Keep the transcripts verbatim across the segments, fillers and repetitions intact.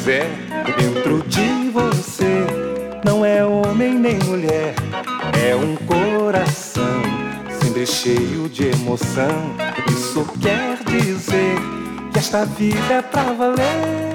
quiser. Dentro de você não é homem nem mulher, é um coração sempre cheio de emoção. Isso quer dizer que esta vida é pra valer.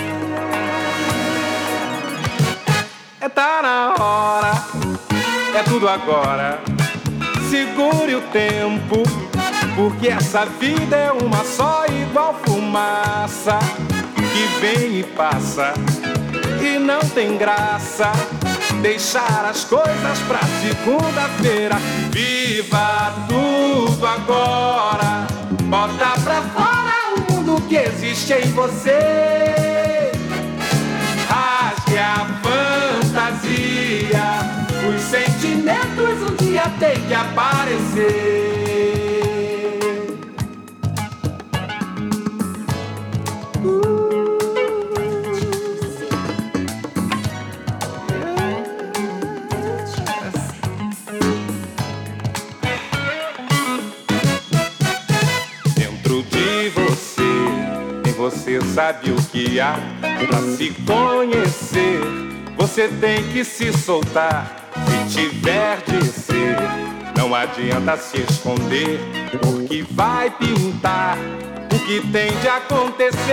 É tá na hora, é tudo agora. Segure o tempo, porque essa vida é uma só, igual fumaça que vem e passa. E não tem graça deixar as coisas pra segunda-feira. Viva tudo agora, bota pra fora o mundo que existe em você. Rasgue a fantasia, os sentimentos um dia tem que aparecer. Você sabe o que há pra se conhecer. Você tem que se soltar se tiver de ser. Não adianta se esconder, porque vai pintar o que tem de acontecer.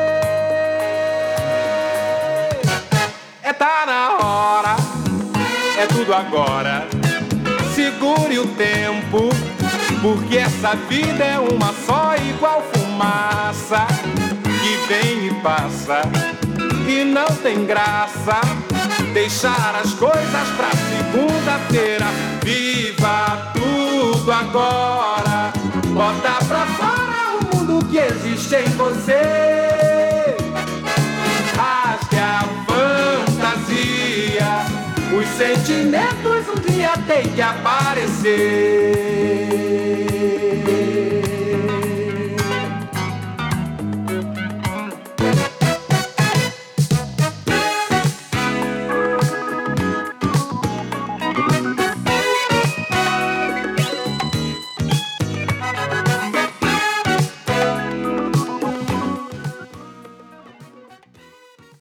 É tá na hora, é tudo agora. Segure o tempo, porque essa vida é uma só, igual fumaça que vem e passa. E não tem graça deixar as coisas pra segunda-feira. Viva tudo agora, bota pra fora o mundo que existe em você. Rasgue a fantasia, os sentimentos um dia tem que aparecer.